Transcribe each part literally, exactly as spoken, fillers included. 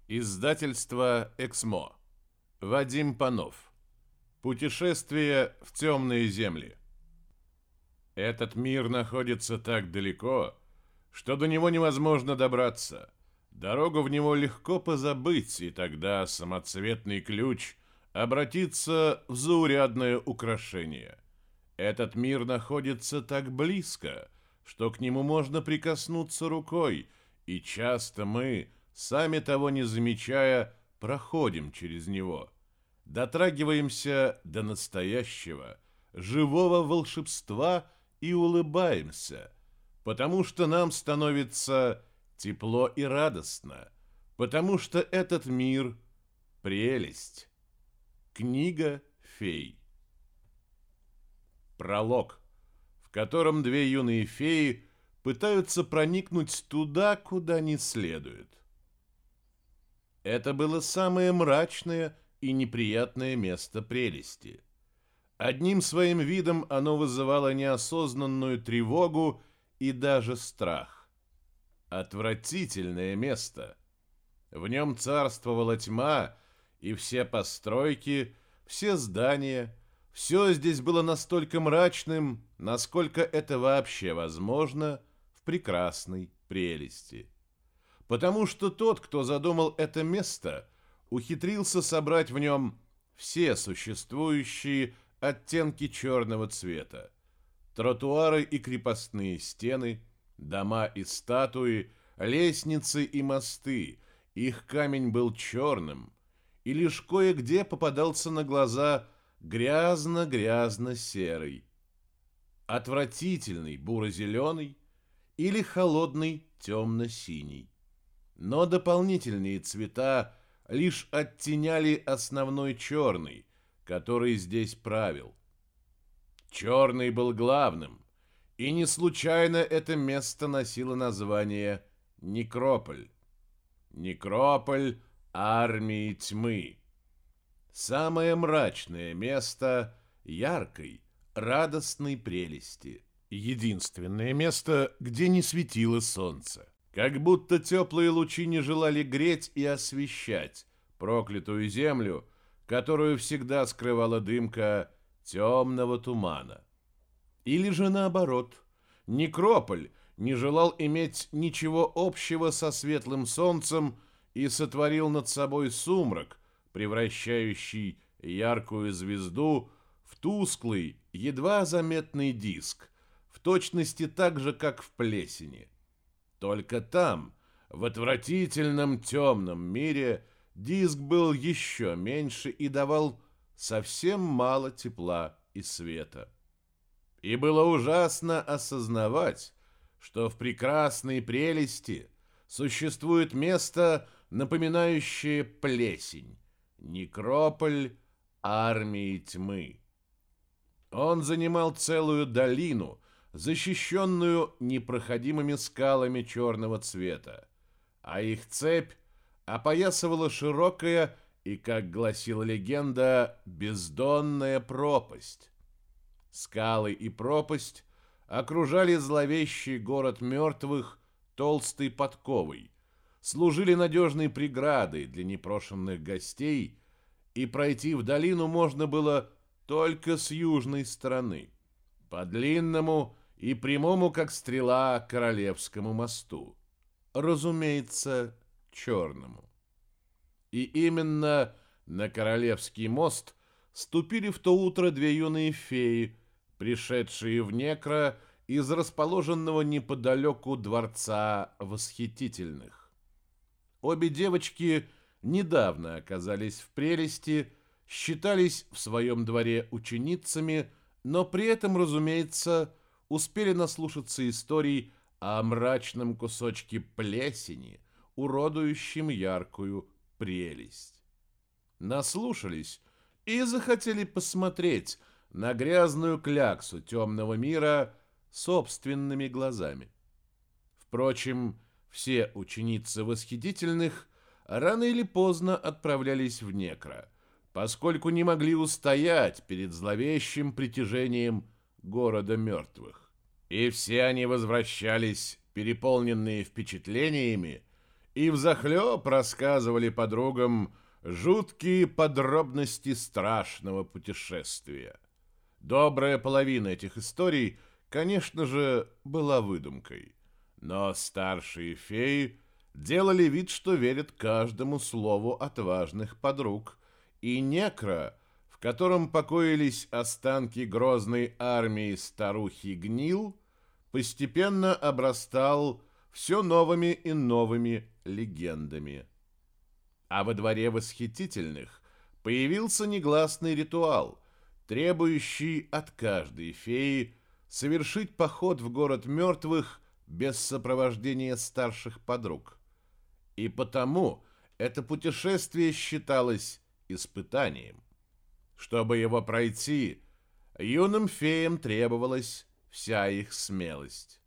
Издательство «Эксмо». Вадим Панов. Путешествие в темные земли. Этот мир находится так далеко, что до него невозможно добраться. Дорогу в него легко позабыть, и тогда самоцветный ключ обратится в заурядное украшение. Этот мир находится так близко, что к нему можно прикоснуться рукой, и часто мы, сами того не замечая, проходим через него. Дотрагиваемся до настоящего, живого волшебства и улыбаемся, потому что нам становится тепло и радостно, потому что этот мир — прелесть. Книга фей. Пролог, в котором две юные феи пытаются проникнуть туда, куда не следует. Это было самое мрачное и неприятное место прелести. Одним своим видом оно вызывало неосознанную тревогу и даже страх. Отвратительное место. В нем царствовала тьма, и все постройки, все здания, все здесь было настолько мрачным, насколько это вообще возможно в прекрасной прелести. Потому что тот, кто задумал это место, ухитрился собрать в нем все существующие оттенки черного цвета. Тротуары и крепостные стены, дома и статуи, лестницы и мосты. Их камень был черным, и лишь кое-где попадался на глаза грязно-грязно-серый, отвратительный буро-зеленый или холодный темно-синий. Но дополнительные цвета лишь оттеняли основной черный, который здесь правил. Черный был главным, и не случайно это место носило название Некрополь. Некрополь армии тьмы. Самое мрачное место яркой, радостной прелести. Единственное место, где не светило солнце. Как будто теплые лучи не желали греть и освещать проклятую землю, которую всегда скрывала дымка темного тумана. Или же наоборот, Некрополь не желал иметь ничего общего со светлым солнцем и сотворил над собой сумрак, превращающий яркую звезду в тусклый, едва заметный диск, в точности так же, как в плесени. Только там, в отвратительном темном мире, диск был еще меньше и давал совсем мало тепла и света. И было ужасно осознавать, что в прекрасной прелести существует место, напоминающее плесень, некрополь армии тьмы. Он занимал целую долину, защищенную непроходимыми скалами черного цвета, а их цепь опоясывала широкая и, как гласила легенда, бездонная пропасть. Скалы и пропасть окружали зловещий город мертвых толстой подковой, служили надежной преградой для непрошенных гостей, и пройти в долину можно было только с южной стороны, по длинному и прямому, как стрела, Королевскому мосту. Разумеется, черному. И именно на Королевский мост ступили в то утро две юные феи, пришедшие в Некро из расположенного неподалеку Дворца Восхитительных. Обе девочки недавно оказались в прелести, считались в своем дворе ученицами, но при этом, разумеется, успели наслушаться историй о мрачном кусочке плесени, уродующем яркую прелесть. Наслушались и захотели посмотреть на грязную кляксу темного мира собственными глазами. Впрочем, все ученицы Восхитительных рано или поздно отправлялись в Некро, поскольку не могли устоять перед зловещим притяжением города мертвых. И все они возвращались, переполненные впечатлениями и взахлеб рассказывали подругам жуткие подробности страшного путешествия. Добрая половина этих историй, конечно же, была выдумкой, но старшие феи делали вид, что верят каждому слову отважных подруг, и Некро, в котором покоились останки грозной армии старухи Гнил, постепенно обрастал все новыми и новыми легендами. А во дворе восхитительных появился негласный ритуал, требующий от каждой феи совершить поход в город мертвых без сопровождения старших подруг. И потому это путешествие считалось испытанием. Чтобы его пройти, юным феям требовалась вся их смелость.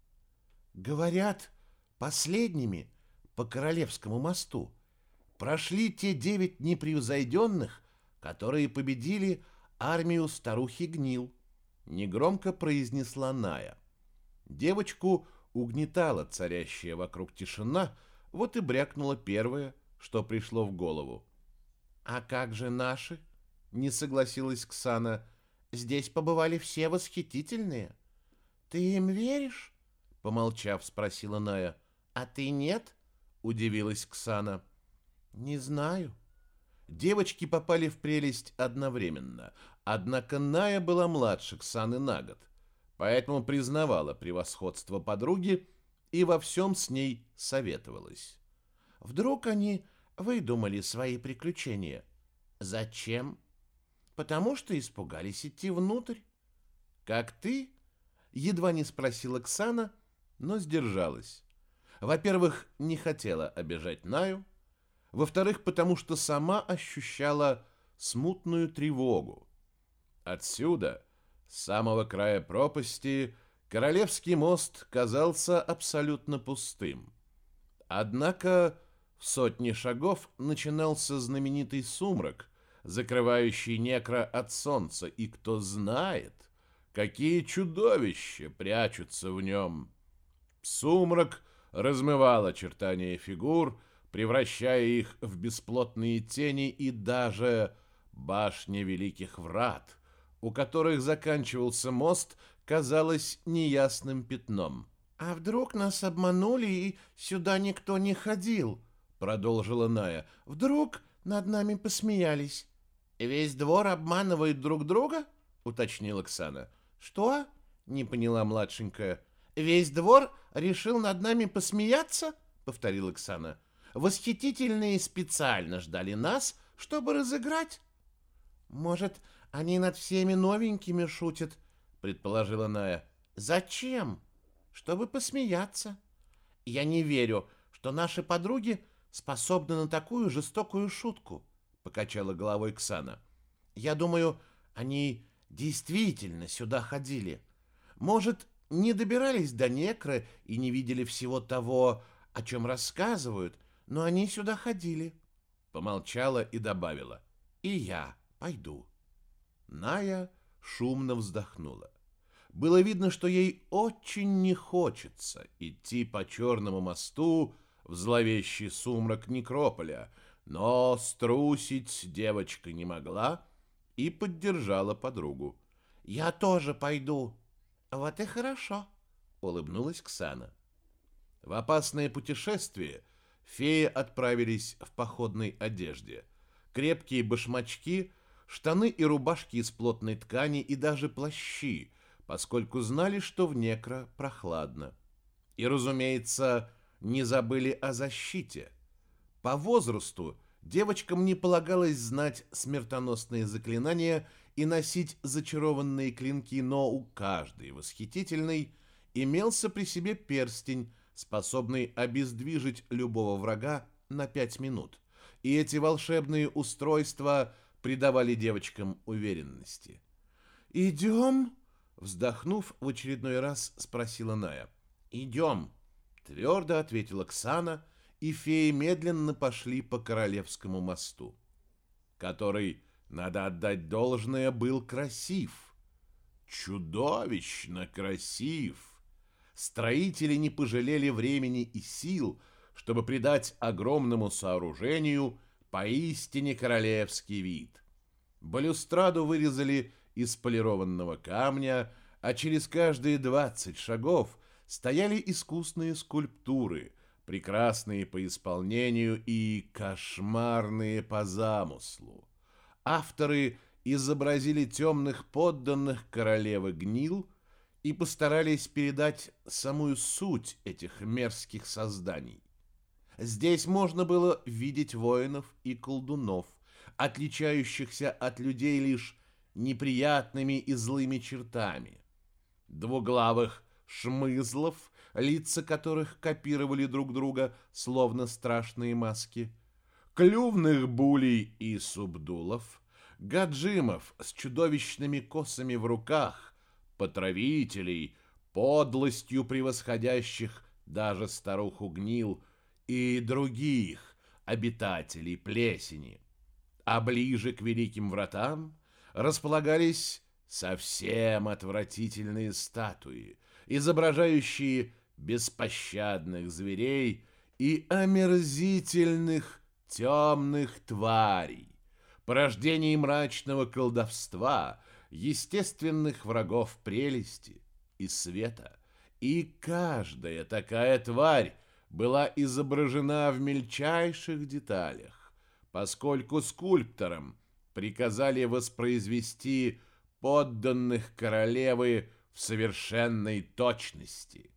Говорят, последними по Королевскому мосту прошли те девять непревзойденных, которые победили армию старухи Гнил, негромко произнесла Ная. Девочку угнетала царящая вокруг тишина, вот и брякнула первое, что пришло в голову. «А как же наши?» — не согласилась Ксана. «Здесь побывали все восхитительные». «Ты им веришь?» — помолчав, спросила Ная. «А ты нет?» — удивилась Ксана. «Не знаю». Девочки попали в прелесть одновременно, однако Ная была младше Ксаны на год, поэтому признавала превосходство подруги и во всем с ней советовалась. Вдруг они выдумали свои приключения. Зачем? Потому что испугались идти внутрь. Как ты? Едва не спросила Ксана, но сдержалась. Во-первых, не хотела обижать Наю. Во-вторых, потому что сама ощущала смутную тревогу. Отсюда, с самого края пропасти, Королевский мост казался абсолютно пустым. Однако в сотне шагов начинался знаменитый сумрак, закрывающий Некро от солнца, и кто знает, какие чудовища прячутся в нем. Сумрак размывал очертания фигур, превращая их в бесплотные тени, и даже башня Великих Врат, у которых заканчивался мост, казалась неясным пятном. «А вдруг нас обманули, и сюда никто не ходил?» — продолжила Ная. «Вдруг над нами посмеялись?» «Весь двор обманывает друг друга?» — уточнила Ксана. «Что?» — не поняла младшенькая. «Весь двор решил над нами посмеяться?» — повторила Ксана. «Восхитительные специально ждали нас, чтобы разыграть?» «Может, они над всеми новенькими шутят?» — предположила Ная. «Зачем?» «Чтобы посмеяться. Я не верю, что наши подруги способны на такую жестокую шутку», — покачала головой Ксана. «Я думаю, они действительно сюда ходили. Может, не добирались до Некры и не видели всего того, о чем рассказывают, но они сюда ходили». Помолчала и добавила: «И я пойду». Ная шумно вздохнула. Было видно, что ей очень не хочется идти по черному мосту в зловещий сумрак Некрополя, но струсить девочка не могла и поддержала подругу. «Я тоже пойду». «Вот и хорошо», — улыбнулась Ксана. В опасное путешествие феи отправились в походной одежде. Крепкие башмачки, штаны и рубашки из плотной ткани и даже плащи, поскольку знали, что в Некро прохладно. И, разумеется, не забыли о защите. По возрасту девочкам не полагалось знать смертоносные заклинания и носить зачарованные клинки, но у каждой восхитительной имелся при себе перстень, способный обездвижить любого врага на пять минут. И эти волшебные устройства придавали девочкам уверенности. «Идем?» Вздохнув, в очередной раз спросила Ная. «Идем», — твердо ответила Ксана, и феи медленно пошли по Королевскому мосту, который, надо отдать должное, был красив. Чудовищно красив. Строители не пожалели времени и сил, чтобы придать огромному сооружению поистине королевский вид. Балюстраду вырезали из полированного камня, а через каждые двадцать шагов стояли искусные скульптуры, прекрасные по исполнению и кошмарные по замыслу. Авторы изобразили темных подданных королевы Гнил и постарались передать самую суть этих мерзких созданий. Здесь можно было видеть воинов и колдунов, отличающихся от людей лишь неприятными и злыми чертами. Двуглавых шмызлов, лица которых копировали друг друга, словно страшные маски, клювных булей и субдулов, гаджимов с чудовищными косами в руках, потравителей, подлостью превосходящих даже старуху Гнил, и других обитателей плесени. А ближе к великим вратам располагались совсем отвратительные статуи, изображающие беспощадных зверей и омерзительных темных тварей, порождений мрачного колдовства, естественных врагов прелести и света. И каждая такая тварь была изображена в мельчайших деталях, поскольку скульпторам приказали воспроизвести подданных королевы в совершенной точности.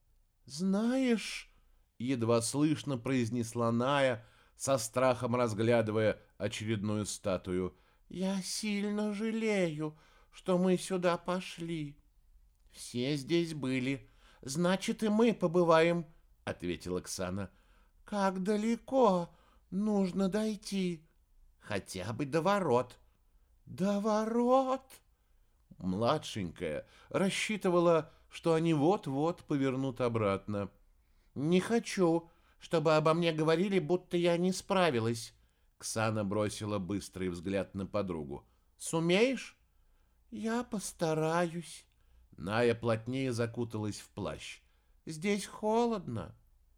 «Знаешь, — едва слышно произнесла Ная, со страхом разглядывая очередную статую, — я сильно жалею, что мы сюда пошли. Все здесь были, значит, и мы побываем, — ответила Оксана. Как далеко нужно дойти? Хотя бы до ворот. До ворот? Младшенькая рассчитывала, что они вот-вот повернут обратно. Не хочу, чтобы обо мне говорили, будто я не справилась. Ксана бросила быстрый взгляд на подругу. Сумеешь? Я постараюсь. Ная плотнее закуталась в плащ. Здесь холодно.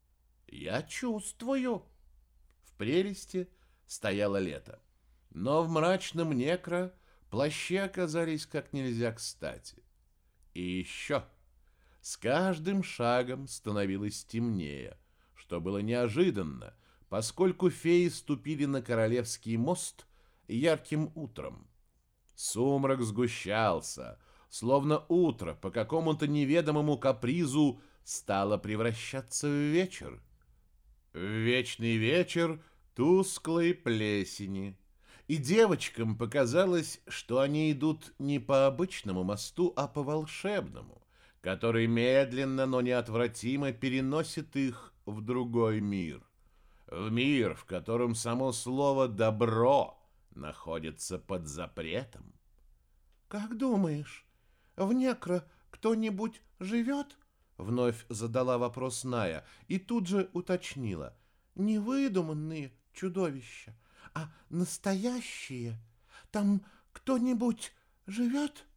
Я чувствую. В прелести стояло лето. Но в мрачном некро плащи оказались как нельзя кстати. И еще с каждым шагом становилось темнее, что было неожиданно, поскольку феи ступили на Королевский мост ярким утром. Сумрак сгущался, словно утро по какому-то неведомому капризу стало превращаться в вечер. В вечный вечер тусклой плесени. И девочкам показалось, что они идут не по обычному мосту, а по волшебному, который медленно, но неотвратимо переносит их в другой мир. В мир, в котором само слово «добро» находится под запретом. «Как думаешь, в Некро кто-нибудь живет?» Вновь задала вопрос Ная и тут же уточнила. «Не выдуманные чудовища, а настоящие. Там кто-нибудь живет?»